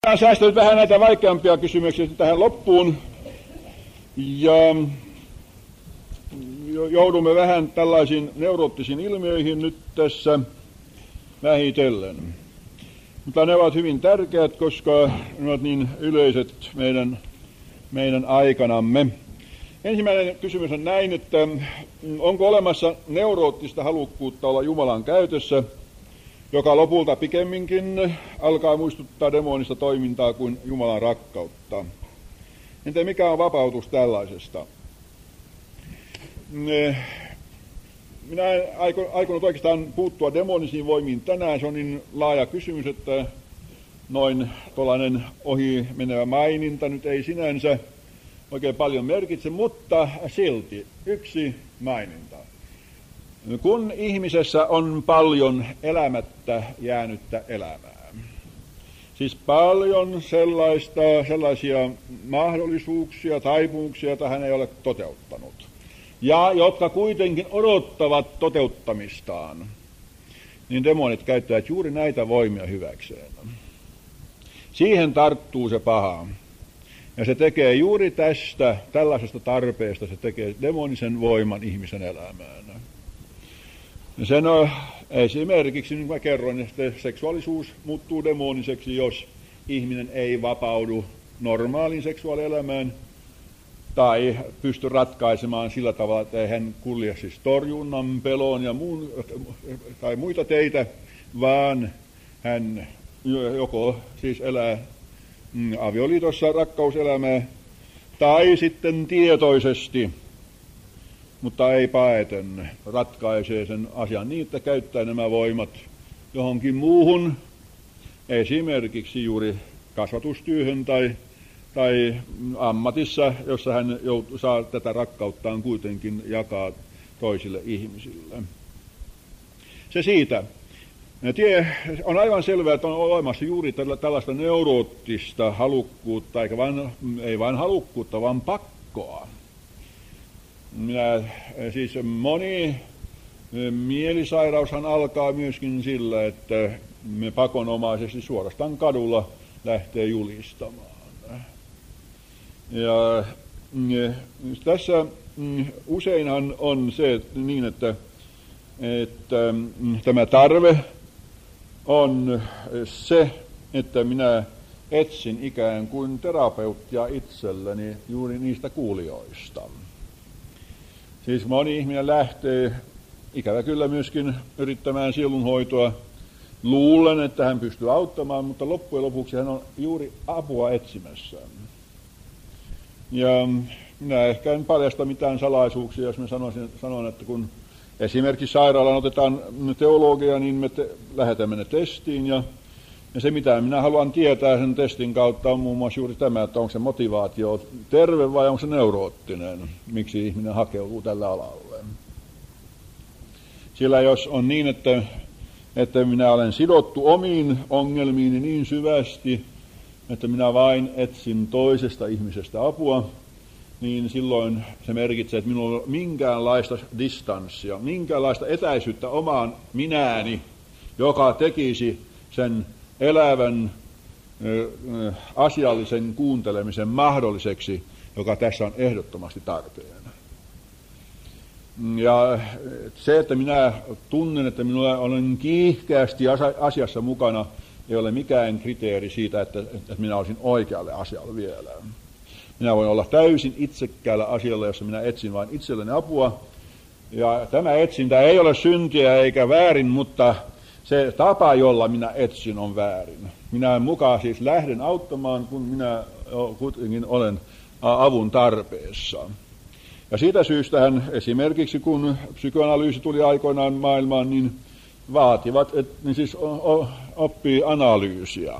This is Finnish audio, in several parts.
Olen säästänyt vähän näitä vaikeampia kysymyksiä tähän loppuun, ja joudumme vähän tällaisiin neuroottisiin ilmiöihin nyt tässä vähitellen. Mutta ne ovat hyvin tärkeät, koska ne ovat niin yleiset meidän aikanamme. Ensimmäinen kysymys on näin, että onko olemassa neuroottista halukkuutta olla Jumalan käytössä, joka lopulta pikemminkin alkaa muistuttaa demonista toimintaa kuin Jumalan rakkautta. Entä mikä on vapautus tällaisesta? Minä en aikonut oikeastaan puuttua demonisiin voimiin tänään. Se on niin laaja kysymys, että noin tuollainen ohi menevä maininta nyt ei sinänsä oikein paljon merkitse, mutta silti yksi maininta. Kun ihmisessä on paljon elämättä jäänyttä elämää, siis paljon sellaisia mahdollisuuksia, taipumuksia, joita hän ei ole toteuttanut, ja jotka kuitenkin odottavat toteuttamistaan, niin demonit käyttävät juuri näitä voimia hyväkseen. Siihen tarttuu se paha. Ja se tekee juuri tällaisesta tarpeesta, se tekee demonisen voiman ihmisen elämään. Ja sen on esimerkiksi, niin kuin mä kerroin, että seksuaalisuus muuttuu demoniseksi, jos ihminen ei vapaudu normaaliin seksuaalielämään tai pysty ratkaisemaan sillä tavalla, että ei hän kulje siis torjunnan, pelon ja tai muita teitä, vaan hän joko siis elää avioliitossa rakkauselämää tai sitten tietoisesti, mutta ei paeten, ratkaisee sen asian niin, että käyttää nämä voimat johonkin muuhun, esimerkiksi juuri kasvatustyöhön tai ammatissa, jossa hän saa tätä rakkauttaan kuitenkin jakaa toisille ihmisille. Se siitä. On aivan selvää, että on olemassa juuri tällaista neuroottista halukkuutta, ei vain halukkuutta, vaan pakkoa. Siis moni mielisairaushan alkaa myöskin sillä, että me pakonomaisesti suorastaan kadulla lähtee julistamaan. Ja tässä useinhan on se niin, että tämä tarve on se, että minä etsin ikään kuin terapeuttia itselleni juuri niistä kuulijoista. Siis moni ihminen lähtee ikävä kyllä myöskin yrittämään sielunhoitoa luulen, että hän pystyy auttamaan, mutta loppujen lopuksi hän on juuri apua etsimässä. Ja minä ehkä en paljasta mitään salaisuuksia, jos mä sanon, että kun esimerkiksi sairaalaan otetaan teologia, niin me lähetämme ne testiin, ja se mitä minä haluan tietää sen testin kautta on muun muassa juuri tämä, että onko se motivaatio terve vai onko se neuroottinen, miksi ihminen hakeutuu tällä alalle. Sillä jos on niin, että minä olen sidottu omiin ongelmiini niin syvästi, että minä vain etsin toisesta ihmisestä apua, niin silloin se merkitsee, että minulla on minkäänlaista distanssia, minkäänlaista etäisyyttä omaan minääni, joka tekisi sen elävän asiallisen kuuntelemisen mahdolliseksi, joka tässä on ehdottomasti tarpeen. Ja se, että minä tunnen, että minulla olen kiihkeästi asiassa mukana, ei ole mikään kriteeri siitä, että minä olisin oikealle asialle vielä. Minä voin olla täysin itsekkäällä asialla, jossa minä etsin vain itselleni apua. Ja tämä etsintä ei ole syntiä eikä väärin, mutta se tapa, jolla minä etsin, on väärin. Minä mukaan siis lähden auttamaan, kun minä kuitenkin olen avun tarpeessa. Ja siitä syystähän esimerkiksi, kun psykoanalyysi tuli aikoinaan maailmaan, niin vaativat, että niin siis oppii analyysiä.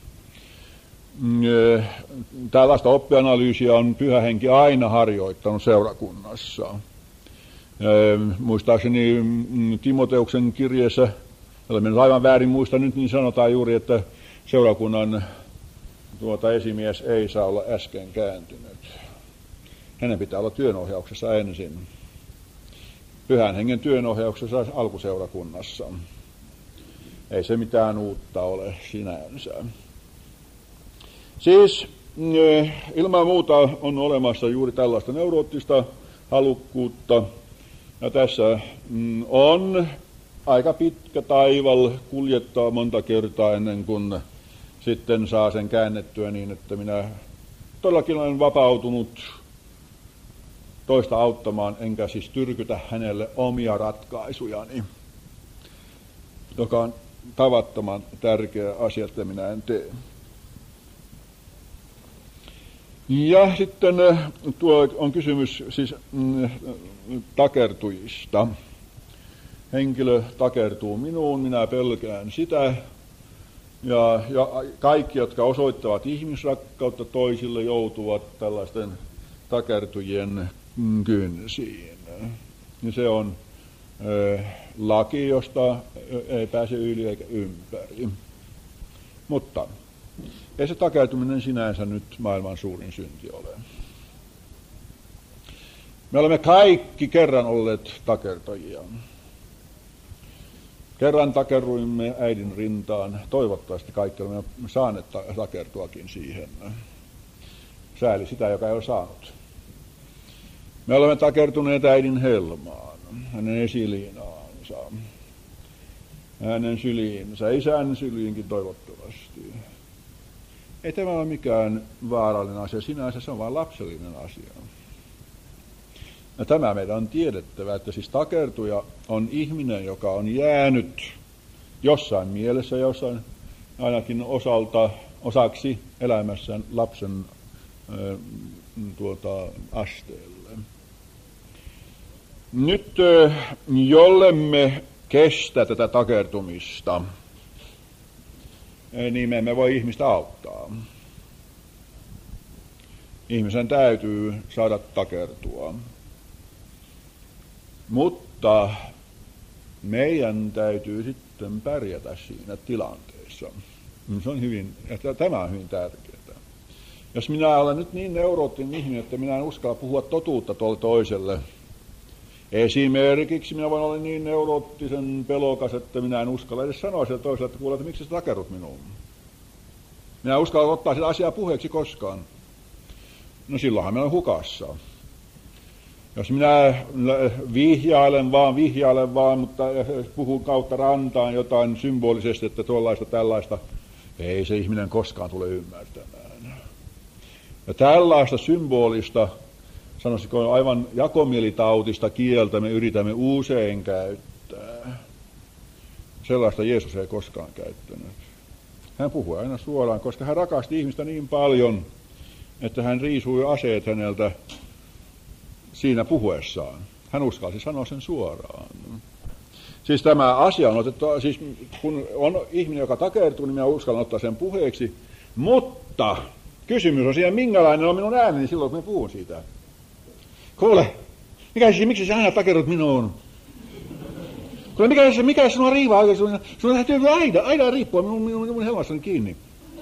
Tällaista oppianalyysiä on Pyhä Henki aina harjoittanut seurakunnassa. Muistaakseni Timoteuksen kirjeessä, olen aivan väärin muista nyt, niin sanotaan juuri, että seurakunnan esimies ei saa olla äsken kääntynyt. Hänen pitää olla työnohjauksessa ensin. Pyhän Hengen työnohjauksessa alkuseurakunnassa. Ei se mitään uutta ole sinänsä. Siis ilman muuta on olemassa juuri tällaista neuroottista halukkuutta, ja tässä on aika pitkä taival kuljettaa monta kertaa ennen kuin sitten saa sen käännettyä niin, että minä todellakin olen vapautunut toista auttamaan, enkä siis tyrkytä hänelle omia ratkaisujani, joka on tavattoman tärkeä asia, että minä en tee. Ja sitten tuo on kysymys siis takertujista. Henkilö takertuu minuun, minä pelkään sitä. Ja kaikki, jotka osoittavat ihmisrakkautta toisille, joutuvat tällaisten takertujien kynsiin. Ja se on laki, josta ei pääse yli eikä ympäri. Mutta ei se takertuminen sinänsä nyt maailman suurin synti ole. Me olemme kaikki kerran olleet takertajia. Kerran takerruimme äidin rintaan. Toivottavasti kaikki olemme saaneet takertuakin siihen. Sääli sitä, joka ei ole saanut. Me olemme takertuneet äidin helmaan, hänen esiliinaansa, hänen syliinsä, isän syliinkin toivottavasti. Ei tämä ole mikään vaarallinen asia sinänsä, se on vain lapsellinen asia. Ja tämä meidän on tiedettävä, että siis takertuja on ihminen, joka on jäänyt jossain mielessä, jossain ainakin osaksi elämässään lapsen asteelle. Nyt jollemme kestä tätä takertumista, niin me emme voi ihmistä auttaa. Ihmisen täytyy saada takertua. Mutta meidän täytyy sitten pärjätä siinä tilanteessa. Se on tämä on hyvin tärkeää. Jos minä olen nyt niin neuroottinen ihminen, että minä en uskalla puhua totuutta tuolle toiselle. Esimerkiksi minä voin olla niin neuroottisen pelokas, että minä en uskalla edes sanoa sille toiselle, että kuule, että miksi sä takerrut minuun. Minä en uskalla ottaa sitä asiaa puheeksi koskaan. No silloinhan minä olen hukassa. Jos minä vihjailen vaan, mutta puhun kautta rantaan jotain symbolisesti, että tuollaista tällaista, ei se ihminen koskaan tule ymmärtämään. Ja tällaista symbolista, sanoisiko aivan jakomielitautista kieltä me yritämme usein käyttää. Sellaista Jeesus ei koskaan käyttänyt. Hän puhui aina suoraan, koska hän rakasti ihmistä niin paljon, että hän riisui aseet häneltä siinä puhuessaan. Hän uskalsi sanoa sen suoraan. Siis tämä asia on otettu, siis kun on ihminen, joka takertuu, niin minä uskallan ottaa sen puheeksi, mutta kysymys on siinä, minkälainen on minun ääneni silloin, kun minä puhun siitä. Kuule, miksi sä aina takerrut minuun? Kuule, mikä sinua riivaa oikein? Sinua täytyy aina riippua minun helmassani kiinni.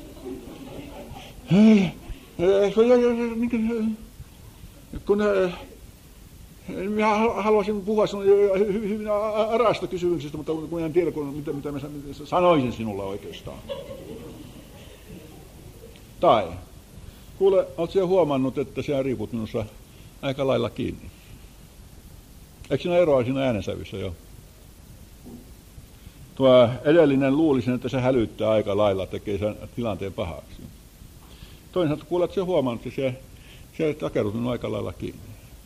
Kun minä haluaisin puhua hyvin arasta kysymyksistä, mutta kun en tiedä, mitä mä sanoisin sinulle oikeastaan. Tai, kuule, oletko sinä huomannut, että sinä riiput minussa aika lailla kiinni? Eikö sinä eroa siinä äänensävyssä jo? Tuo edellinen luulisin, että se hälyttää aika lailla, tekee sen tilanteen pahaksi. Toinen sanoo, että kuule, oletko sinä huomannut, että se takerrut minun aika lailla kiinni.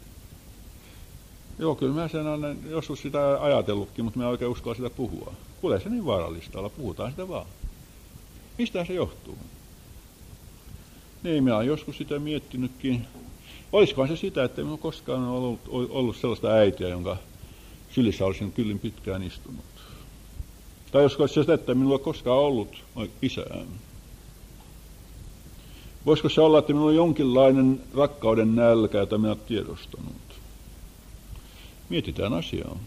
Joo, kyllä mä sen olen joskus sitä ajatellutkin, mutta mä en oikein uskalla sitä puhua. Kuule, se niin vaarallista olla, puhutaan sitä vaan. Mistä se johtuu? Niin, minä olen joskus sitä miettinytkin. Olisikohan se sitä, että minulla koskaan on ollut sellaista äitiä, jonka sylissä olisin kyllin pitkään istunut. Tai olisiko se sitä, että minulla ei koskaan ollut isää. Voisiko se olla, että minulla on jonkinlainen rakkauden nälkä, jota minä olen tiedostanut? Mietitään asiaa.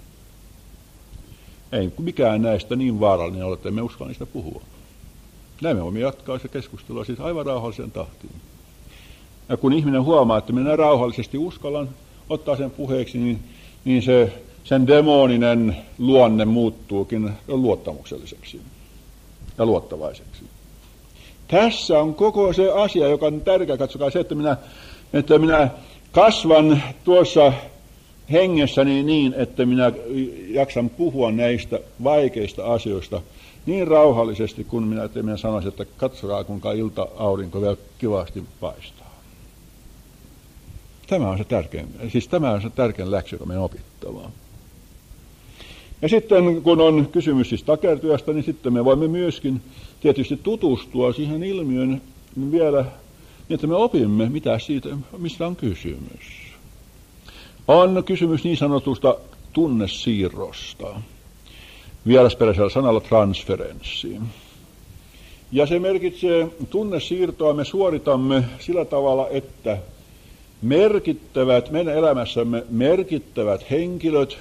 Ei mikään näistä niin vaarallinen ole, että emme uskalla niistä puhua. Näin me voimme jatkaa se keskustelua siis aivan rauhalliseen tahtiin. Ja kun ihminen huomaa, että minä rauhallisesti uskallan ottaa sen puheeksi, niin sen demoninen luonne muuttuukin luottamukselliseksi ja luottavaiseksi. Tässä on koko se asia, joka on tärkeä. Katsokaa se, että minä kasvan tuossa hengessäni niin, että minä jaksan puhua näistä vaikeista asioista niin rauhallisesti, kun minä sanoisin, että katsokaa, kuinka ilta-aurinko vielä kivasti paistaa. Tämä on se tärkein läksy, joka meidän opittavaa. Ja sitten, kun on kysymys siis takertujasta, niin sitten me voimme myöskin tietysti tutustua siihen ilmiön vielä, niin että me opimme, mistä on kysymys. On kysymys niin sanotusta tunnesiirrosta, vierasperäisellä sanalla transferenssi. Ja se merkitsee tunnesiirtoa, me suoritamme sillä tavalla, että meidän elämässämme merkittävät henkilöt,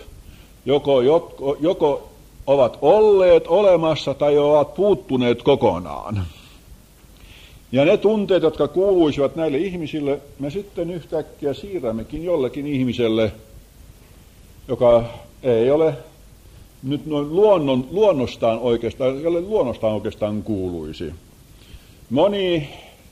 joko ovat olleet olemassa tai ovat puuttuneet kokonaan. Ja ne tunteet, jotka kuuluisivat näille ihmisille, me sitten yhtäkkiä siirrämmekin jollekin ihmiselle, joka ei ole nyt noin luonnostaan oikeastaan kuuluisi. Moni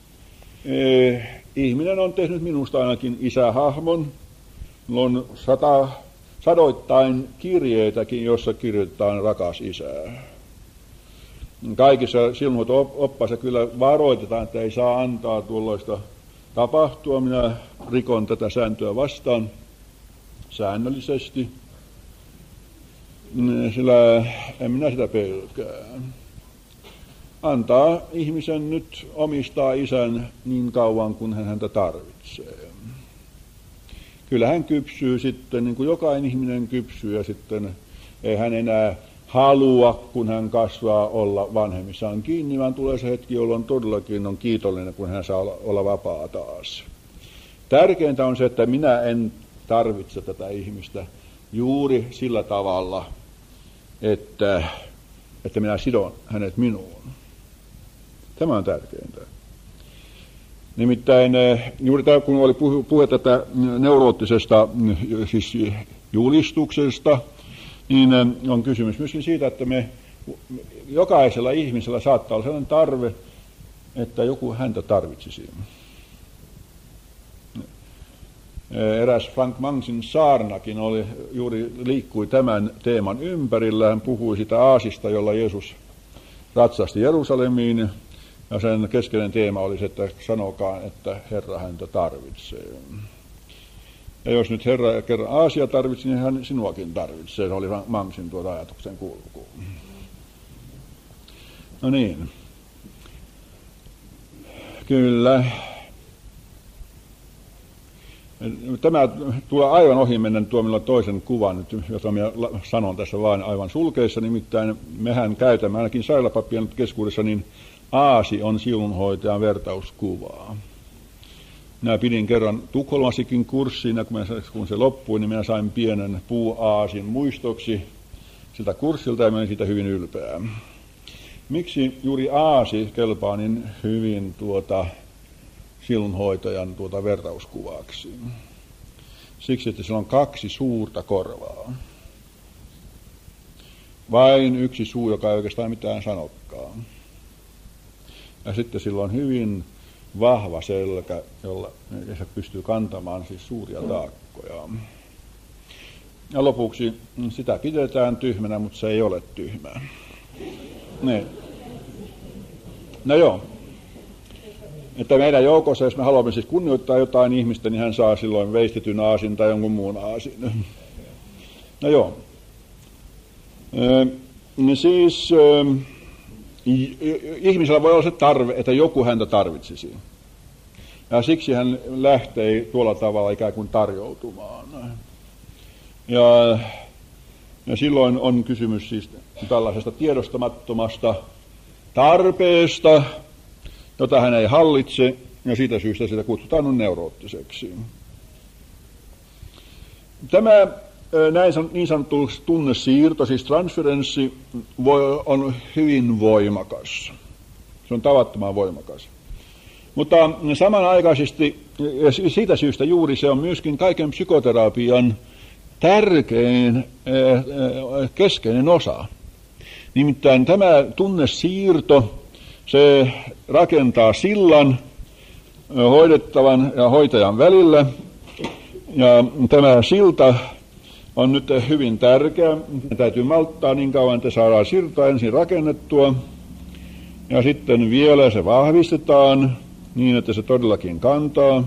ihminen on tehnyt minusta ainakin isähahmon. On sadoittain kirjeitäkin, jossa kirjoitetaan rakas isää. Kaikissa silmuinoppaissa kyllä varoitetaan, että ei saa antaa tuollaista tapahtua. Minä rikon tätä sääntöä vastaan säännöllisesti, sillä en minä sitä pelkää. Antaa ihmisen nyt omistaa isän niin kauan, kun hän häntä tarvitsee. Kyllä hän kypsyy sitten, niin kuin jokainen ihminen kypsyy, ja sitten ei hän enää halua, kun hän kasvaa, olla vanhemmissaan kiinni, vaan tulee se hetki, jolloin todellakin on kiitollinen, kun hän saa olla vapaa taas. Tärkeintä on se, että minä en tarvitse tätä ihmistä juuri sillä tavalla, että minä sidon hänet minuun. Tämä on tärkeintä. Nimittäin juuri tämä, kun oli puhe tätä neuroottisesta siis julistuksesta, niin on kysymys myöskin siitä, että jokaisella ihmisellä saattaa olla sellainen tarve, että joku häntä tarvitsisi. Eräs Frank Mangsin saarnakin liikkui tämän teeman ympärillä. Hän puhui sitä aasista, jolla Jeesus ratsasti Jerusalemiin. Ja sen keskeinen teema oli se, että sanokaa, että Herra häntä tarvitsee. Ja jos nyt Herra kerran Aasia tarvitsi, niin hän sinuakin tarvitsee. Se oli Mangsin tuota ajatuksen kulku. No niin. Kyllä. Tämä tulee aivan ohi mennä tuo minulla toisen kuvan, jota minä sanon tässä vain aivan sulkeissa. Nimittäin mehän käytämme ainakin sairaalapappien keskuudessa, niin aasi on sielunhoitajan vertauskuvaa. Minä pidin kerran Tukholmassakin kurssin, ja kun se loppui, niin minä sain pienen puuaasin muistoksi siltä kurssilta, ja minä olin siitä hyvin ylpeä. Miksi juuri aasi kelpaa niin hyvin sielunhoitajan vertauskuvaksi? Siksi, että sillä on 2 suurta korvaa. Vain yksi suu, joka ei oikeastaan mitään sanokaan. Ja sitten sillä on hyvin vahva selkä, jolla se pystyy kantamaan siis suuria taakkoja. Ja lopuksi sitä pidetään tyhmänä, mutta se ei ole tyhmää. Niin. No joo. Että meidän joukossa, jos me haluamme siis kunnioittaa jotain ihmistä, niin hän saa silloin veistetyn aasin tai jonkun muun aasin. No joo. Siis ihmisellä voi olla se tarve, että joku häntä tarvitsisi. Ja siksi hän lähtee tuolla tavalla ikään kuin tarjoutumaan. Ja silloin on kysymys siis tällaisesta tiedostamattomasta tarpeesta, jota hän ei hallitse, ja siitä syystä sitä kutsutaan neuroottiseksi. Tämä niin sanottu tunnesiirto, siis transferenssi, on hyvin voimakas. Se on tavattoman voimakas. Mutta samanaikaisesti, ja siitä syystä juuri se on myöskin kaiken psykoterapian tärkein, keskeinen osa. Nimittäin tämä tunnesiirto, se rakentaa sillan hoidettavan ja hoitajan välillä. Ja tämä silta on nyt hyvin tärkeä. Täytyy malttaa niin kauan, että saadaan silta ensin rakennettua. Ja sitten vielä se vahvistetaan niin, että se todellakin kantaa.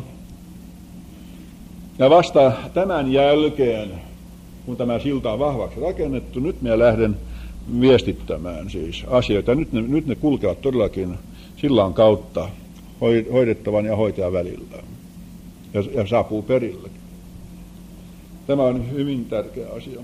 Ja vasta tämän jälkeen, kun tämä silta on vahvaksi rakennettu, nyt minä lähden viestittämään siis asioita. Nyt ne kulkevat todellakin sillan kautta hoidettavan ja hoitajan välillä ja saapuu perille. Tämä on hyvin tärkeä asia.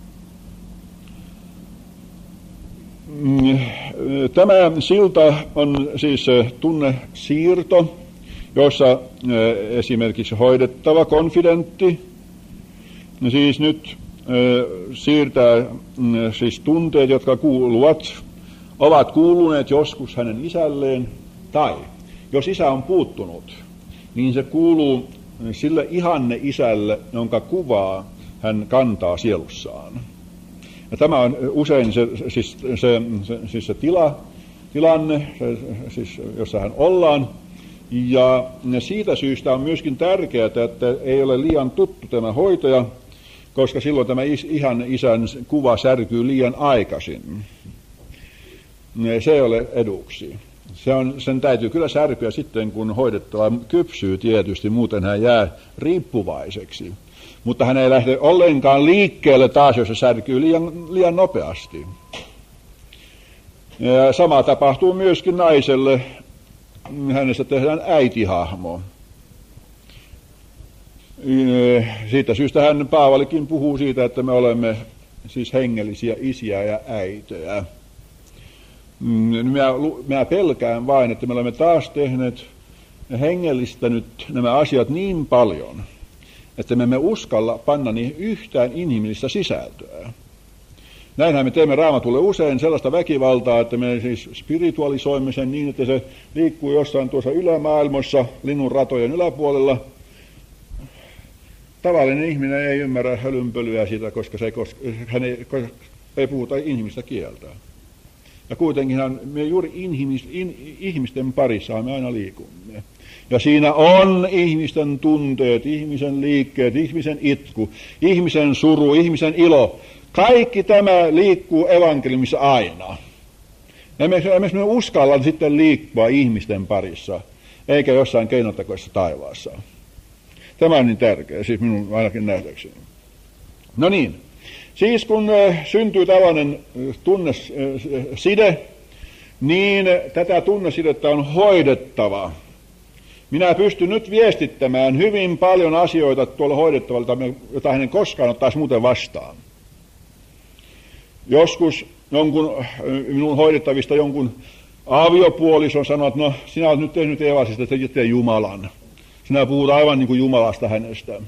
Tämä silta on siis tunnesiirto, jossa esimerkiksi hoidettava konfidentti siis nyt siirtää siis tunteet, jotka ovat kuuluneet joskus hänen isälleen, tai jos isä on puuttunut, niin se kuuluu sille ihanne isälle, jonka kuvaa hän kantaa sielussaan. Ja tämä on usein se tilanne, jossa hän ollaan. Ja siitä syystä on myöskin tärkeää, että ei ole liian tuttu tämä hoitaja, koska silloin tämä ihan isän kuva särkyy liian aikaisin. Se ei ole eduksi. Sen täytyy kyllä särkyä sitten, kun hoidettava kypsyy tietysti, muuten hän jää riippuvaiseksi. Mutta hän ei lähde ollenkaan liikkeelle taas, jos se särkyy liian nopeasti. Ja sama tapahtuu myöskin naiselle. Hänestä tehdään äitihahmo. Siitä syystä Paavalikin puhuu siitä, että me olemme siis hengellisiä isiä ja äitejä. Minä pelkään vain, että me olemme taas tehneet ja hengellistänyt nämä asiat niin paljon, että me emme uskalla panna niihin yhtään inhimillistä sisältöä. Näinhän me teemme Raamatulle usein sellaista väkivaltaa, että me siis spiritualisoimme sen niin, että se liikkuu jossain tuossa ylämaailmassa linnun ratojen yläpuolella. Tavallinen ihminen ei ymmärrä hölynpölyä siitä, koska hän ei puhuta inhimillistä kieltä. Ja kuitenkinhan me juuri ihmisten parissa me aina liikumme. Ja siinä on ihmisten tunteet, ihmisen liikkeet, ihmisen itku, ihmisen suru, ihmisen ilo. Kaikki tämä liikkuu evankeliumissa aina. Emme me uskalla sitten liikkua ihmisten parissa, eikä jossain keinotekoisessa taivaassa. Tämä on niin tärkeä, siis minun ainakin nähdäkseni. No niin, siis kun syntyy tällainen tunneside, niin tätä tunnesidettä on hoidettava. Minä pystyn nyt viestittämään hyvin paljon asioita tuolla hoidettavalta, jota hänen koskaan ottaisi muuten vastaan. Joskus minun hoidettavista jonkun aviopuolison sanoo, että no sinä olet nyt tehnyt Eevasista, että tee Jumalan. Sinä puhut aivan niin kuin Jumalasta hänestä.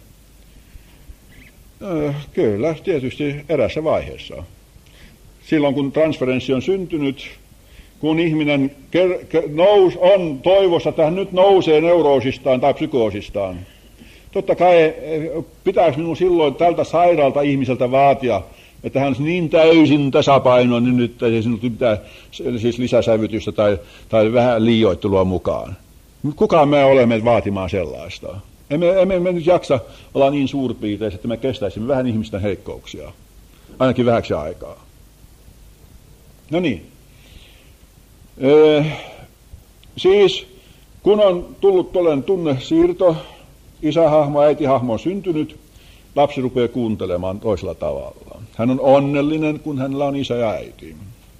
Kyllä, tietysti erässä vaiheessa. Silloin kun transferenssi on syntynyt, kun ihminen on toivossa, että hän nyt nousee neuroosistaan tai psykoosistaan. Totta kai pitäisi minun silloin tältä sairaalta ihmiseltä vaatia, että hän on niin täysin tasapainoinen nyt, että ei sinulta mitään siis lisäsävytystä tai vähän liioittelua mukaan. Kukaan me olemme vaatimaan sellaista? Emme me nyt jaksa olla niin suurpiirteiset, että me kestäisimme vähän ihmisten heikkouksia. Ainakin vähäksi aikaa. No niin. Siis kun on tullut tuollainen tunnesiirto, isähahmo, äitihahmo on syntynyt, lapsi rupeaa kuuntelemaan toisella tavalla. Hän on onnellinen, kun hänellä on isä ja äiti.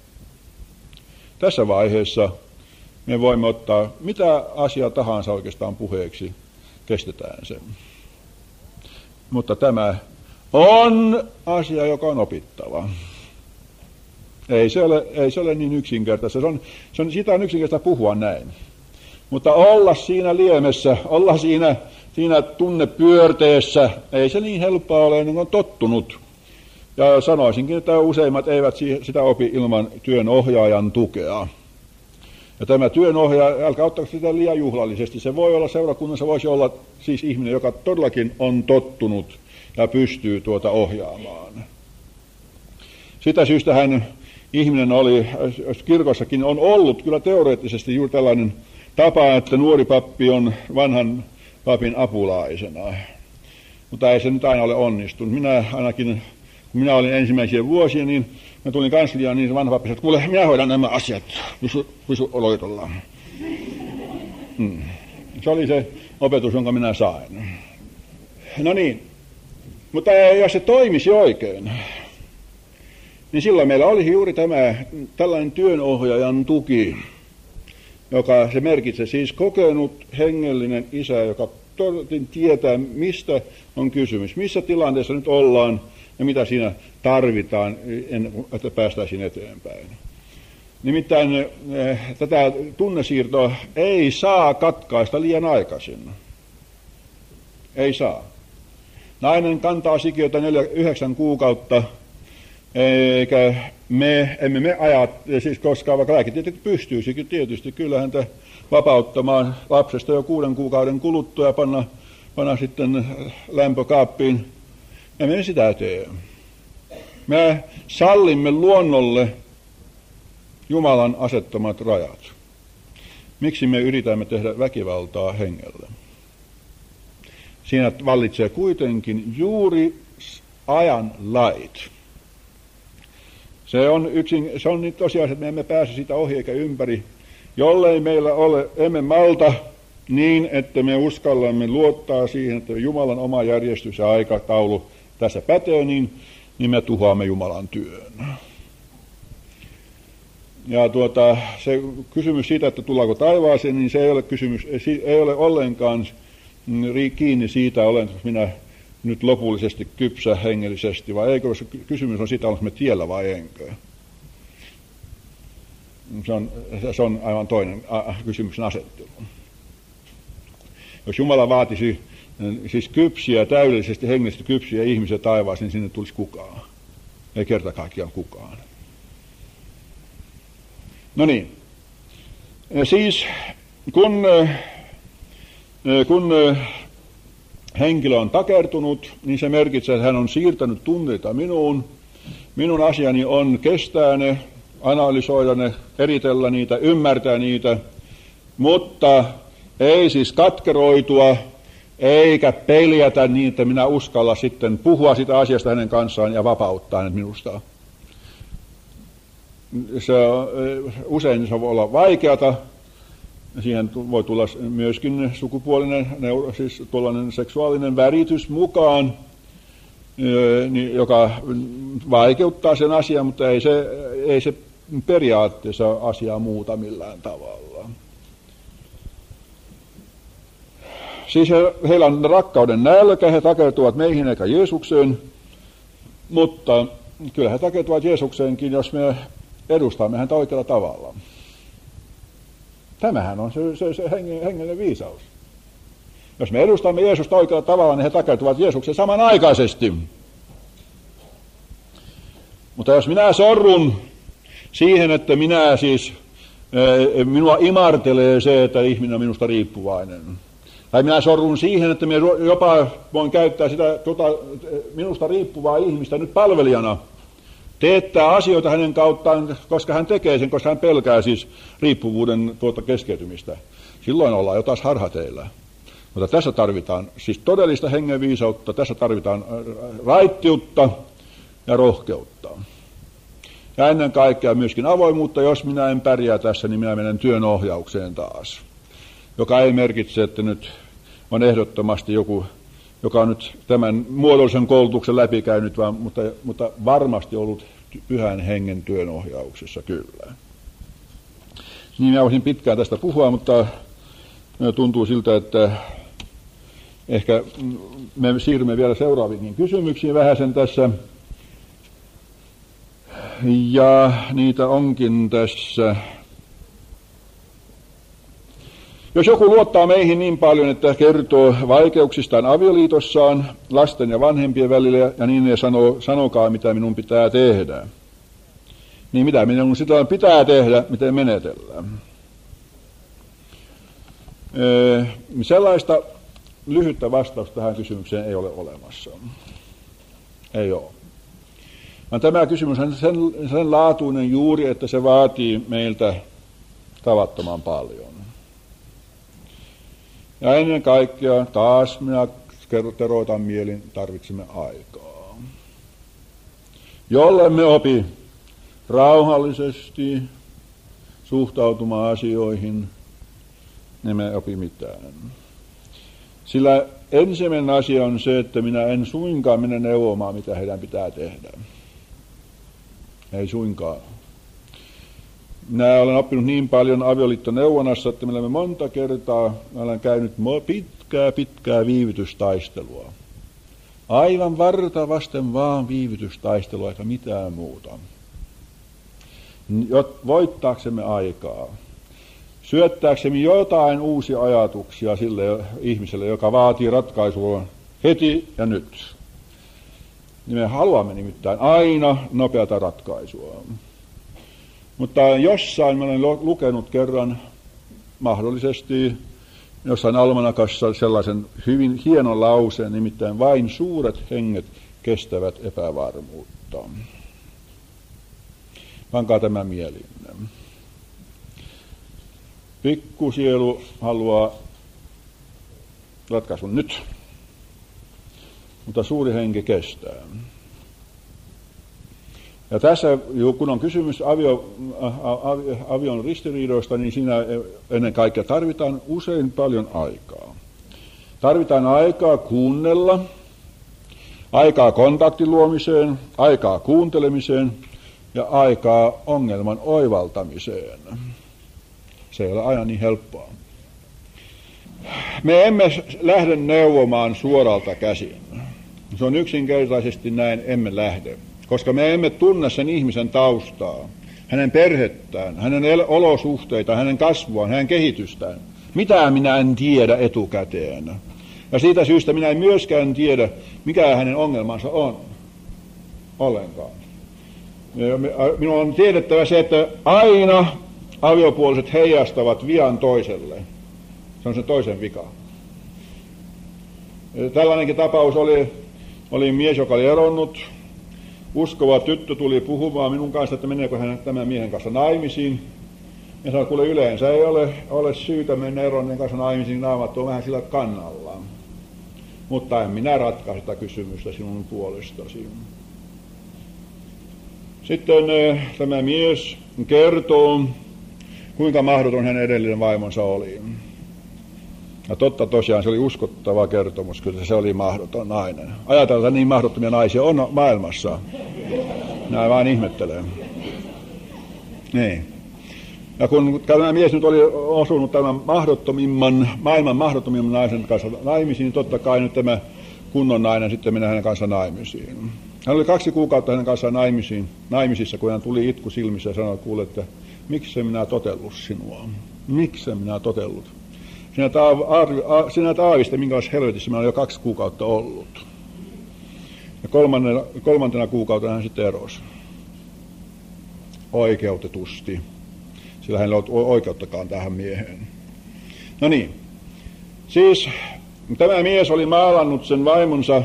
Tässä vaiheessa me voimme ottaa mitä asiaa tahansa oikeastaan puheeksi, kestetään sen. Mutta tämä on asia, joka on opittava. Ei se ole niin yksinkertaista. Siitä on yksinkertaista puhua näin. Mutta olla siinä liemessä, olla siinä tunnepyörteessä, ei se niin helppoa ole, niin on tottunut. Ja sanoisinkin, että useimmat eivät sitä opi ilman työnohjaajan tukea. Ja tämä työnohjaaja, älkää ottako sitä liian juhlallisesti. Se voi olla seurakunnassa, voisi olla siis ihminen, joka todellakin on tottunut ja pystyy ohjaamaan. Sitä syystä hän ihminen oli, kirkossakin on ollut kyllä teoreettisesti juuri tällainen tapa, että nuori pappi on vanhan papin apulaisena. Mutta ei se nyt aina ole onnistunut. Minä ainakin, kun minä olin ensimmäisiä vuosia, niin mä tulin kansliaan, niin se vanha pappi sanoi, että kuule, minä hoidan nämä asiat, pysy loitollaan. Se oli se opetus, jonka minä sain. No niin, mutta jos se toimisi oikein, niin silloin meillä olisi juuri tällainen työnohjaajan tuki, joka se merkitsee siis kokenut hengellinen isä, joka tietää, mistä on kysymys, missä tilanteessa nyt ollaan ja mitä siinä tarvitaan, että päästäisiin eteenpäin. Nimittäin tätä tunnesiirtoa ei saa katkaista liian aikaisin. Ei saa. Nainen kantaa sikiötä 9 kuukautta, eikä emme me siis koskaan, vaikka lääketieteet pystyisikin tietysti kyllä häntä vapauttamaan lapsesta jo 6 kuukauden kuluttua ja panna sitten lämpökaappiin. Emme sitä tee. Me sallimme luonnolle Jumalan asettamat rajat. Miksi me yritämme tehdä väkivaltaa hengelle? Siinä vallitsee kuitenkin juuri ajan lait. Se on niin tosiaan, että me emme pääse sitä ohi eikä ympäri, jollei meillä ole, emme malta niin, että me uskallamme luottaa siihen, että Jumalan oma järjestys ja aikataulu tässä pätee, niin me tuhoamme Jumalan työn. Ja se kysymys siitä, että tullaanko taivaaseen, niin se ei ole ollenkaan kiinni siitä, olenko minä nyt lopullisesti kypsä hengellisesti, vai eikö se kysymys on siitä, onko me tiellä vai enkö. Se on aivan toinen kysymyksen asettelu. Jos Jumala vaatisi siis kypsiä, täydellisesti hengellisesti kypsiä ihmisiä taivaaseen, niin sinne tulisi kukaan. Ei kerta kaikkiaan kukaan. No niin. Siis kun henkilö on takertunut, niin se merkitsee, että hän on siirtänyt tunteita minuun. Minun asiani on kestää ne, analysoida ne, eritellä niitä, ymmärtää niitä, mutta ei siis katkeroitua, eikä peljätä niin, että minä uskalla sitten puhua sitä asiasta hänen kanssaan ja vapauttaa hänet minusta. Usein se voi olla vaikeata. Siihen voi tulla myöskin sukupuolinen, siis tuollainen seksuaalinen väritys mukaan, joka vaikeuttaa sen asian, mutta ei se periaatteessa asiaa muuta millään tavalla. Siis heillä on rakkauden nälkä, he takertuvat meihin eikä Jeesukseen, mutta kyllä he takertuvat Jeesukseenkin, jos me edustamme häntä oikealla tavalla. Tämähän on se hengellinen viisaus. Jos me edustamme Jeesusta oikealla tavalla, niin he takertuvat Jeesukseen samanaikaisesti. Mutta jos minä sorrun siihen, että minua imartelee se, että ihminen on minusta riippuvainen, tai minä sorrun siihen, että minä jopa voin käyttää sitä minusta riippuvaa ihmistä nyt palvelijana, teettää asioita hänen kauttaan, koska hän tekee sen, koska hän pelkää siis riippuvuuden keskeytymistä. Silloin ollaan jo taas harhateillä. Mutta tässä tarvitaan siis todellista hengenviisautta, tässä tarvitaan raittiutta ja rohkeutta. Ja ennen kaikkea myöskin avoimuutta, jos minä en pärjää tässä, niin minä menen työnohjaukseen taas. Joka ei merkitse, että nyt on ehdottomasti joku, joka on nyt tämän muodollisen koulutuksen läpikäynyt, mutta varmasti ollut pyhän hengen työnohjauksessa kyllä. Niin minä voisin pitkään tästä puhua, mutta tuntuu siltä, että ehkä me siirrymme vielä seuraaviin kysymyksiin vähäsen tässä. Ja niitä onkin tässä. Jos joku luottaa meihin niin paljon, että kertoo vaikeuksistaan avioliitossaan, lasten ja vanhempien välillä, ja niin ne sanokaa, mitä minun pitää tehdä. Niin mitä minun sitä pitää tehdä, miten menetellään. Sellaista lyhyttä vastausta tähän kysymykseen ei ole olemassa. Ei ole. vaan tämä kysymys on sen laatuinen juuri, että se vaatii meiltä tavattoman paljon. Ja ennen kaikkea taas minä teroitan mielin, tarvitsemme aikaa. Jolle me opi rauhallisesti suhtautumaan asioihin, niin me opi mitään. Sillä ensimmäinen asia on se, että minä en suinkaan mene neuvomaan, mitä heidän pitää tehdä. Ei suinkaan. Minä olen oppinut niin paljon avioliittoneuvonnassa, että me olemme monta kertaa, olen käynyt pitkää viivytystaistelua. Aivan varta vasten vaan viivytystaistelua, eikä mitään muuta. Voittaaksemme aikaa, syöttääksemme jotain uusia ajatuksia sille ihmiselle, joka vaatii ratkaisua heti ja nyt. Niin me haluamme nimittäin aina nopeata ratkaisua. Mutta jossain mä olen lukenut kerran mahdollisesti jossain almanakassa sellaisen hyvin hienon lauseen, nimittäin vain suuret henget kestävät epävarmuutta. Pankaa tämä mielinne. Pikkusielu haluaa ratkaisun nyt, mutta suuri henki kestää. Ja tässä, kun on kysymys avion ristiriidoista, niin siinä ennen kaikkea tarvitaan usein paljon aikaa. Tarvitaan aikaa kuunnella, aikaa kontaktin luomiseen, aikaa kuuntelemiseen ja aikaa ongelman oivaltamiseen. Se ei ole aina niin helppoa. Me emme lähde neuvomaan suoralta käsin. Se on yksinkertaisesti näin, emme lähde. Koska me emme tunne sen ihmisen taustaa, hänen perhettään, hänen olosuhteitaan, hänen kasvuaan, hänen kehitystään. Mitään minä en tiedä etukäteen. Ja siitä syystä minä en myöskään tiedä, mikä hänen ongelmansa on. Ollenkaan. Minun on tiedettävä se, että aina aviopuoliset heijastavat vian toiselle. Se on se toisen vika. Tällainenkin tapaus oli mise, joka oli eronnut. Uskova tyttö tuli puhumaan minun kanssa, että meneekö hän tämän miehen kanssa naimisiin. Ja sanoi, kuule yleensä ei ole syytä mennä eronneen kanssa naimisiin, naamat on vähän sillä kannalla. Mutta en minä ratkaise sitä kysymystä sinun puolestasi. Sitten tämä mies kertoo, kuinka mahdoton hänen edellinen vaimonsa oli. Ja totta tosiaan se oli uskottava kertomus, kyllä se oli mahdoton nainen. Ajatellaan, että niin mahdottomia naisia on maailmassa. Minä vaan ihmettelen. Niin. Ja kun tämä mies nyt oli osunut tämän maailman mahdottomimman naisen kanssa naimisiin, niin totta kai nyt tämä kunnon nainen sitten meni hänen kanssa naimisiin. Hän oli 2 kuukautta hänen kanssaan naimisissa, kun hän tuli itku silmissä ja sanoi, kuule, että miksi minä totellut sinua? Miksi minä totellut? Sinä et aavista, minkälaisessa helvetissä minä olen jo 2 kuukautta ollut. Ja kolmantena kuukautena hän sitten erosi. Oikeutetusti. Sillä hänellä ei ollut oikeuttakaan tähän mieheen. No niin. Siis tämä mies oli maalannut sen vaimonsa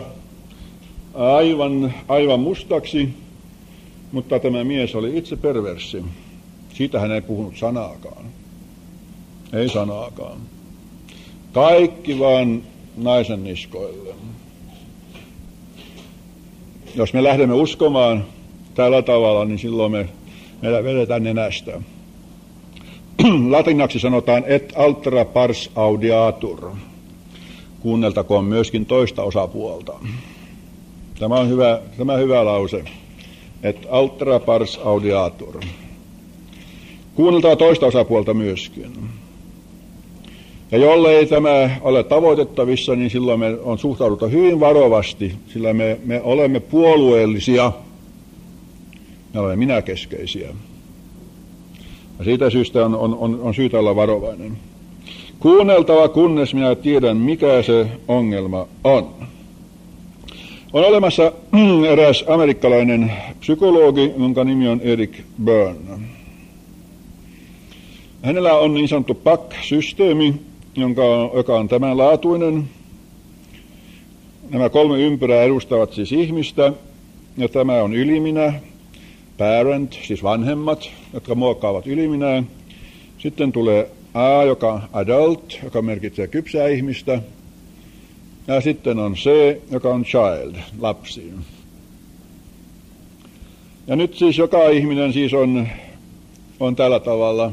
aivan mustaksi, mutta tämä mies oli itse perverssi. Siitä hän ei puhunut sanaakaan. Ei sanaakaan. Kaikki vaan naisen niskoille. Jos me lähdemme uskomaan tällä tavalla, niin silloin me vedetään nenästä. Latinaksi sanotaan et altera pars audiatur. Kuunneltakoon myöskin toista osapuolta. Tämä on hyvä lause. Et altera pars audiatur. Kuunneltaa toista osapuolta myöskin. Ja jollei tämä ole tavoitettavissa, niin silloin me on suhtauduta hyvin varovasti, sillä me olemme puolueellisia, me olemme minäkeskeisiä. Ja siitä syystä on syytä olla varovainen. Kuunneltava, kunnes minä tiedän, mikä se ongelma on. On olemassa eräs amerikkalainen psykologi, jonka nimi on Eric Berne. Hänellä on niin sanottu PAC-systeemi, joka on tämänlaatuinen. Nämä 3 ympyrää edustavat siis ihmistä, ja tämä on yliminä, parent, siis vanhemmat, jotka muokkaavat yliminää. Sitten tulee A, joka on adult, joka merkitsee kypsää ihmistä. Ja sitten on C, joka on child, lapsi. Ja nyt siis joka ihminen siis on tällä tavalla,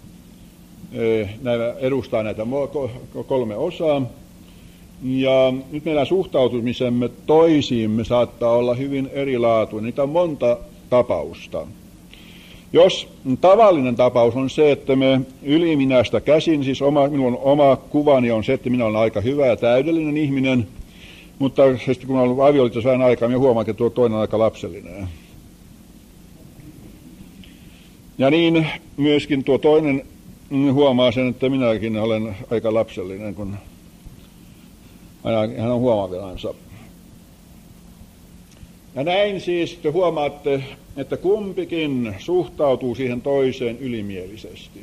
edustaa näitä kolme osaa. Ja nyt meidän suhtautumisemme toisiimme saattaa olla hyvin erilaatuinen. Niitä on monta tapausta. Jos tavallinen tapaus on se, että me yliminästä käsin, siis minun oma kuvani on se, että minä olen aika hyvä ja täydellinen ihminen, mutta kun olen ollut avioliitossa vähän aikaa, minä huomaan, että tuo toinen on aika lapsellinen. Ja niin myöskin tuo toinen huomaa sen, että minäkin olen aika lapsellinen, kun hän on huomaavillansa. Ja näin siis te huomaatte, että kumpikin suhtautuu siihen toiseen ylimielisesti.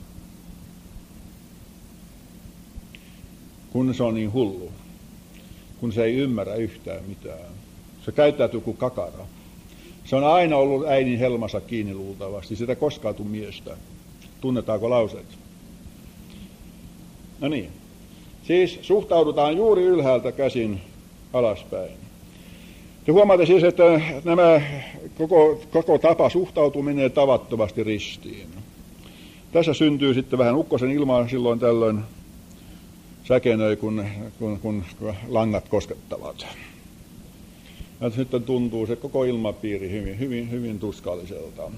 Kun se on niin hullu, kun se ei ymmärrä yhtään mitään. Se käyttäytyy kuin kakara. Se on aina ollut äidin helmassa kiinni luultavasti. Sitä koskaan tule miestä. Tunnetaanko lauseet? No niin. Siis suhtaudutaan juuri ylhäältä käsin alaspäin. Te huomaatte siis, että nämä koko tapa suhtautuu menee tavattomasti ristiin. Tässä syntyy sitten vähän ukkosen ilmaa silloin tällöin säkenöi, kun langat koskettavat. Ja sitten tuntuu se koko ilmapiiri hyvin tuskalliselta.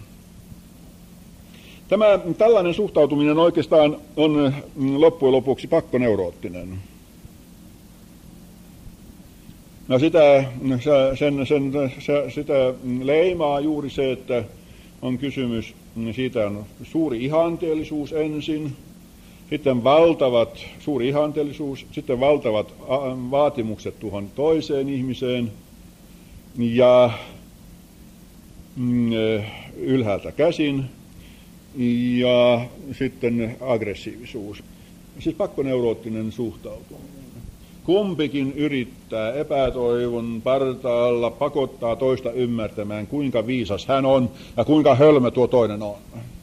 Tällainen suhtautuminen oikeastaan on loppujen lopuksi pakkoneuroottinen. No sitä leimaa juuri se, että on kysymys, siitä on suuri ihanteellisuus ensin, sitten suuri ihanteellisuus, sitten valtavat vaatimukset tuohon toiseen ihmiseen ja ylhäältä käsin ja sitten aggressiivisuus, siis pakkoneuroottinen suhtautuminen. Kumpikin yrittää epätoivon partaalla pakottaa toista ymmärtämään, kuinka viisas hän on ja kuinka hölmö tuo toinen on.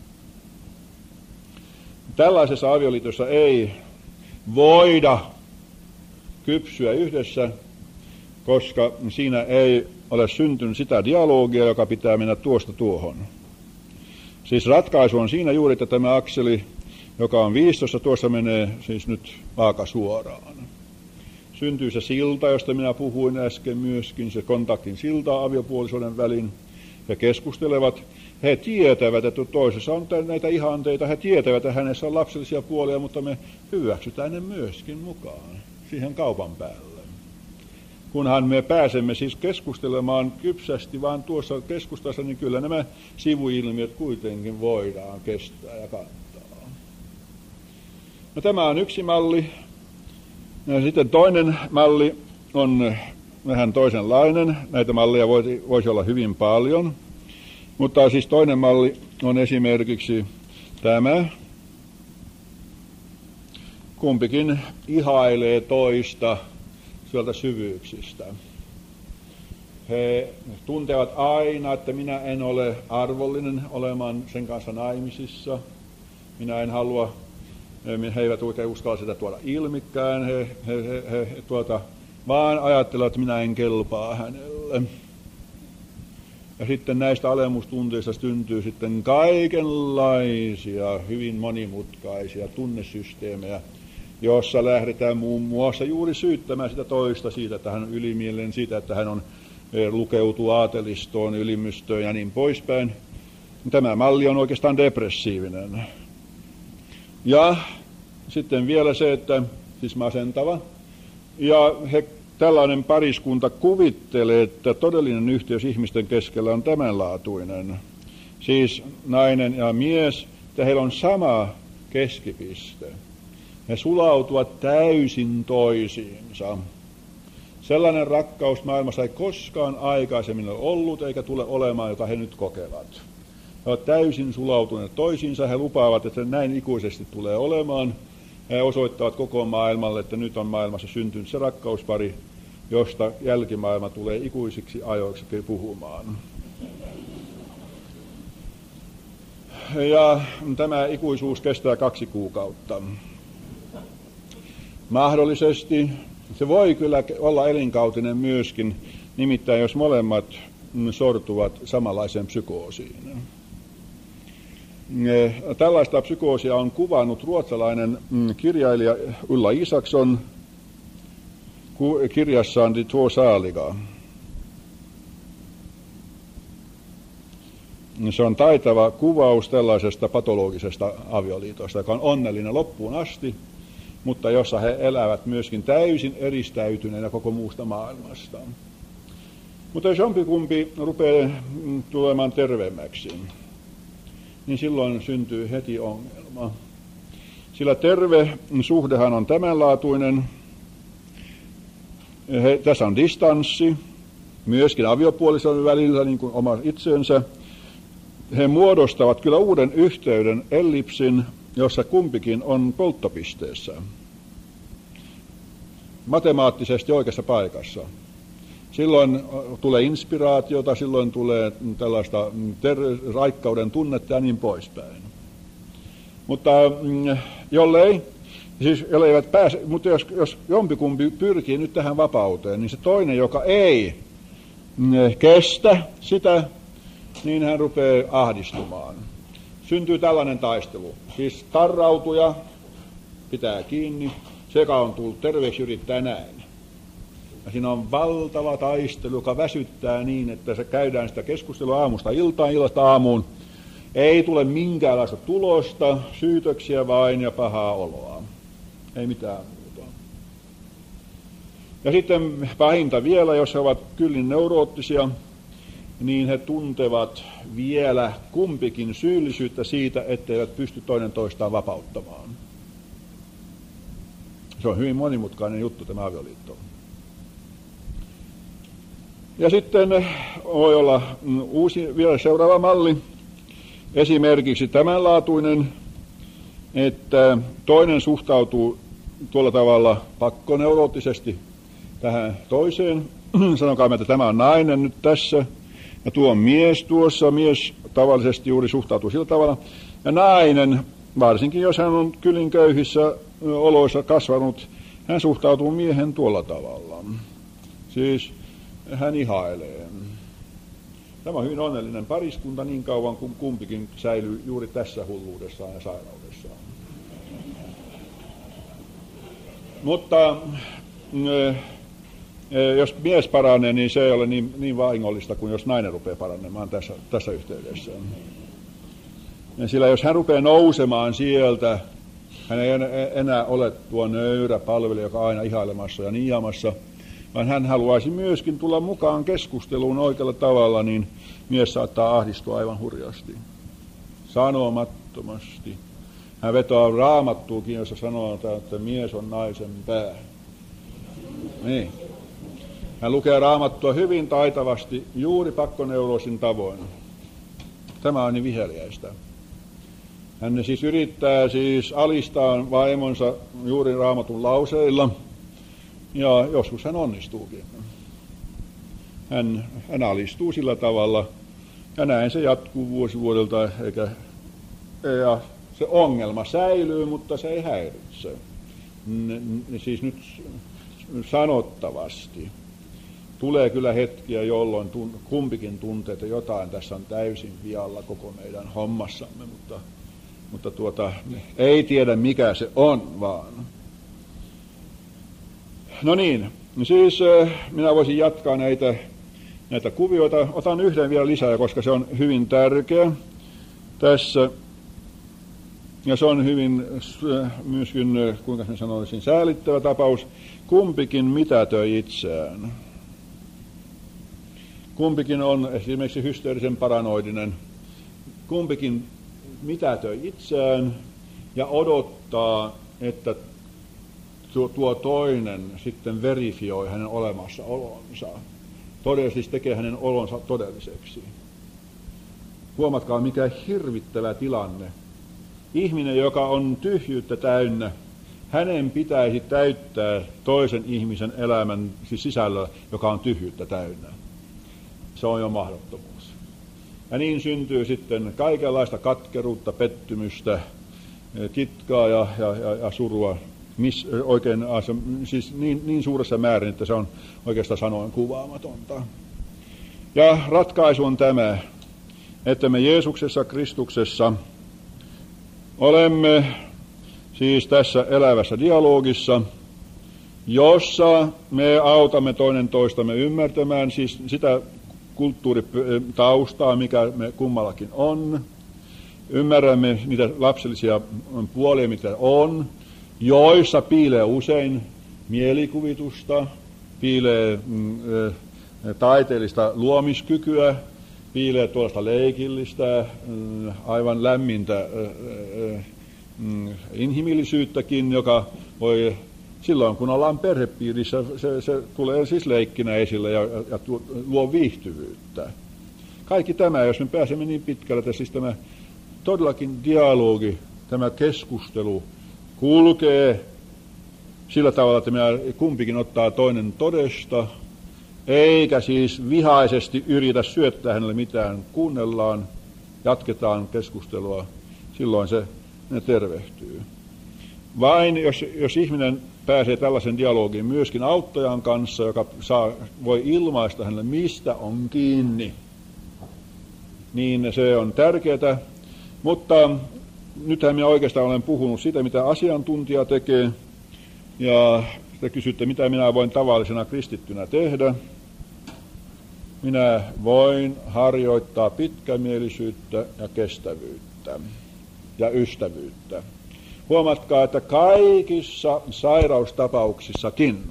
Tällaisessa avioliitossa ei voida kypsyä yhdessä, koska siinä ei ole syntynyt sitä dialogia, joka pitää mennä tuosta tuohon. Siis ratkaisu on siinä juuri, että tämä akseli, joka on 15, tuossa menee siis nyt vaakasuoraan. Syntyy se silta, josta minä puhuin äsken myöskin, se kontaktin silta aviopuolisoiden välin. He keskustelevat, he tietävät, että toisessa on näitä ihanteita, he tietävät, että hänessä on lapsellisia puolia, mutta me hyväksytään ne myöskin mukaan siihen kaupan päälle. Kunhan me pääsemme siis keskustelemaan kypsästi vaan tuossa keskustassa, niin kyllä nämä sivuilmiöt kuitenkin voidaan kestää ja kantaa. No, tämä on yksi malli. Ja sitten toinen malli on vähän toisenlainen. Näitä malleja voisi olla hyvin paljon. Mutta siis toinen malli on esimerkiksi tämä. Kumpikin ihailee toista sieltä syvyyksistä. He tuntevat aina, että minä en ole arvollinen olemaan sen kanssa naimisissa. Minä en halua, he eivät oikein uskalla sitä tuoda ilmikään. He vaan ajattelevat, että minä en kelpaa hänelle. Ja sitten näistä alemustunteista syntyy sitten kaikenlaisia, hyvin monimutkaisia tunnesysteemejä, jossa lähdetään muun muassa juuri syyttämään sitä toista siitä, että hän on ylimielinen, siitä, että hän lukeutuu aatelistoon, ylimystöön ja niin poispäin. Tämä malli on oikeastaan depressiivinen. Ja sitten vielä se, että siis masentava. Ja tällainen pariskunta kuvittelee, että todellinen yhteys ihmisten keskellä on tämänlaatuinen. Siis nainen ja mies, että heillä on sama keskipiste. He sulautuvat täysin toisiinsa. Sellainen rakkaus maailmassa ei koskaan aikaisemmin ole ollut eikä tule olemaan, jota he nyt kokevat. He ovat täysin sulautuneet toisiinsa. He lupaavat, että näin ikuisesti tulee olemaan. He osoittavat koko maailmalle, että nyt on maailmassa syntynyt se rakkauspari, josta jälkimaailma tulee ikuisiksi ajoiksi puhumaan. Ja tämä ikuisuus kestää 2 kuukautta. Mahdollisesti se voi kyllä olla elinkautinen myöskin, nimittäin jos molemmat sortuvat samanlaiseen psykoosiin. Tällaista psykoosia on kuvannut ruotsalainen kirjailija Ulla Isaksson kirjassaan De två saliga. Se on taitava kuvaus tällaisesta patologisesta avioliitosta, joka on onnellinen loppuun asti, mutta jossa he elävät myöskin täysin eristäytyneenä koko muusta maailmasta. Mutta jos jompikumpi rupeaa tulemaan terveemmäksi, niin silloin syntyy heti ongelma. Sillä terve suhdehan on tämänlaatuinen. Tässä on distanssi, myöskin aviopuolison välillä, niin kuin oma itsensä. He muodostavat kyllä uuden yhteyden, ellipsin, jossa kumpikin on polttopisteessä. Matemaattisesti oikeassa paikassa. Silloin tulee inspiraatiota, silloin tulee tällaista raikkauden tunnetta ja niin poispäin. Mutta elleivät pääse, mutta jos jompikumpi pyrkii nyt tähän vapauteen, niin se toinen, joka ei kestä sitä, niin hän rupeaa ahdistumaan. Syntyy tällainen taistelu. Siis tarrautuja pitää kiinni, se joka on tullut terveeksi yrittää näin. Ja siinä on valtava taistelu, joka väsyttää niin, että se käydään sitä keskustelua aamusta iltaan, illasta aamuun. Ei tule minkäänlaista tulosta, syytöksiä vain ja pahaa oloa. Ei mitään muuta. Ja sitten pahinta vielä, jos he ovat kyllin neuroottisia, niin he tuntevat vielä kumpikin syyllisyyttä siitä, etteivät pysty toinen toistaan vapauttamaan. Se on hyvin monimutkainen juttu tämä avioliitto. Ja sitten voi olla vielä seuraava malli, esimerkiksi tämänlaatuinen, että toinen suhtautuu tuolla tavalla pakkoneuroottisesti tähän toiseen. Sanokaa, että tämä on nainen nyt tässä, ja tuo on mies tuossa. Mies tavallisesti juuri suhtautuu sillä tavalla. Ja nainen, varsinkin jos hän on kyllin köyhissä oloissa kasvanut, hän suhtautuu miehen tuolla tavalla. Siis hän ihailee. Tämä on hyvin onnellinen pariskunta niin kauan kuin kumpikin säilyy juuri tässä hulluudessaan ja sairaudessaan. Mutta jos mies paranee, niin se ei ole niin vahingollista kuin jos nainen rupeaa paranemaan tässä yhteydessä. Ja sillä jos hän rupeaa nousemaan sieltä, hän ei enää ole tuo nöyrä palvelija, joka on aina ihailemassa ja niiamassa, vaan hän haluaisi myöskin tulla mukaan keskusteluun oikealla tavalla, niin mies saattaa ahdistua aivan hurjasti, sanomattomasti. Hän vetoaa Raamattuukin, jossa sanoo, että mies on naisen pää. Niin. Hän lukee Raamattua hyvin taitavasti, juuri pakkoneuroosin tavoin. Tämä on niin viheliäistä. Hän siis yrittää alistaa vaimonsa juuri Raamatun lauseilla, ja joskus hän onnistuukin. Hän alistuu sillä tavalla, ja näin se jatkuu vuosi vuodelta, ja se ongelma säilyy, mutta se ei häiritse. Siis nyt sanottavasti. Tulee kyllä hetkiä, jolloin kumpikin tuntee, että jotain tässä on täysin vialla koko meidän hommassamme, mutta ei tiedä mikä se on vaan. No niin, siis minä voisin jatkaa näitä kuvioita. Otan yhden vielä lisää, koska se on hyvin tärkeä tässä. Ja se on hyvin myöskin, kuinka sen sanoisin, säälittävä tapaus. Kumpikin mitätöi itseään. Kumpikin on esimerkiksi hysteerisen paranoidinen. Kumpikin mitätöi itseään ja odottaa, että tuo toinen sitten verifioi hänen olemassaolonsa. Todellisesti tekee hänen olonsa todelliseksi. Huomatkaa, mikä hirvittävä tilanne. Ihminen, joka on tyhjyyttä täynnä, hänen pitäisi täyttää toisen ihmisen elämän siis sisällä, joka on tyhjyyttä täynnä. Se on jo mahdottomuus. Ja niin syntyy sitten kaikenlaista katkeruutta, pettymystä, kitkaa ja surua, siis niin suuressa määrin, että se on oikeastaan sanoen kuvaamatonta. Ja ratkaisu on tämä, että me Jeesuksessa Kristuksessa olemme siis tässä elävässä dialogissa, jossa me autamme toinen toistamme ymmärtämään siis sitä kulttuuritaustaa, mikä me kummallakin on. Ymmärrämme niitä lapsellisia puolia, mitä on, joissa piilee usein mielikuvitusta, piilee taiteellista luomiskykyä, piilee tuollaista leikillistä, aivan lämmintä inhimillisyyttäkin, joka voi silloin, kun ollaan perhepiirissä, se tulee siis leikkinä esille ja luo viihtyvyyttä. Kaikki tämä, jos me pääsemme niin pitkälle, että siis tämä todellakin dialogi, tämä keskustelu kulkee sillä tavalla, että me kumpikin ottaa toinen todesta, eikä siis vihaisesti yritä syöttää hänelle mitään, kuunnellaan, jatketaan keskustelua, silloin se tervehtyy. Vain jos ihminen pääsee tällaisen dialogiin myöskin auttajan kanssa, joka voi ilmaista hänelle, mistä on kiinni, niin se on tärkeää. Mutta nythän minä oikeastaan olen puhunut siitä, mitä asiantuntija tekee, ja te kysytte, mitä minä voin tavallisena kristittynä tehdä. Minä voin harjoittaa pitkämielisyyttä ja kestävyyttä ja ystävyyttä. Huomatkaa, että kaikissa sairaustapauksissakin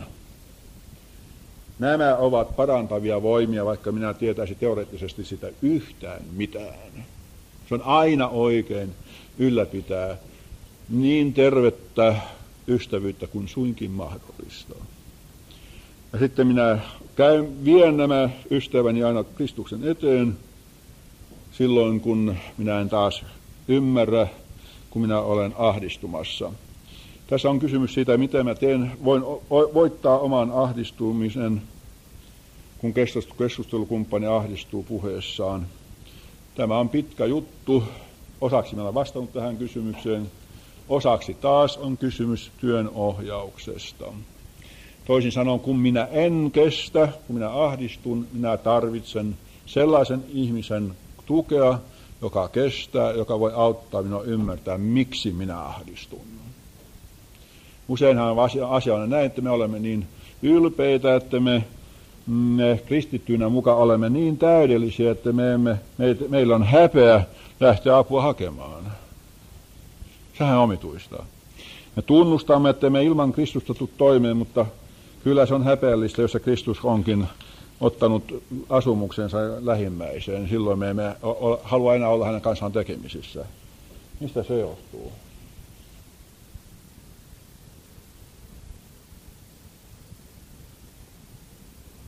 nämä ovat parantavia voimia, vaikka minä tietäisin teoreettisesti sitä yhtään mitään. Se on aina oikein ylläpitää niin tervettä ystävyyttä kuin suinkin mahdollista. Ja sitten minä vien nämä ystäväni aina Kristuksen eteen silloin, kun minä en taas ymmärrä, kun minä olen ahdistumassa. Tässä on kysymys siitä, miten mä voin voittaa oman ahdistumisen, kun keskustelukumppani ahdistuu puheessaan. Tämä on pitkä juttu. Osaksi minä olen vastannut tähän kysymykseen. Osaksi taas on kysymys työn ohjauksesta. Toisin sanoen, kun minä en kestä, kun minä ahdistun, minä tarvitsen sellaisen ihmisen tukea, joka kestää, joka voi auttaa minua ymmärtää, miksi minä ahdistun. Useinhan asia on näin, että me olemme niin ylpeitä, että me kristittyinä mukaan olemme niin täydellisiä, että meillä on häpeä lähteä apua hakemaan. Sehän on omituista. Me tunnustamme, että me ilman Kristusta tule toimeen, mutta kyllä se on häpeällistä, jos Kristus onkin ottanut asumuksensa lähimmäiseen. Silloin me emme halua enää olla hänen kanssaan tekemisissä. Mistä se johtuu?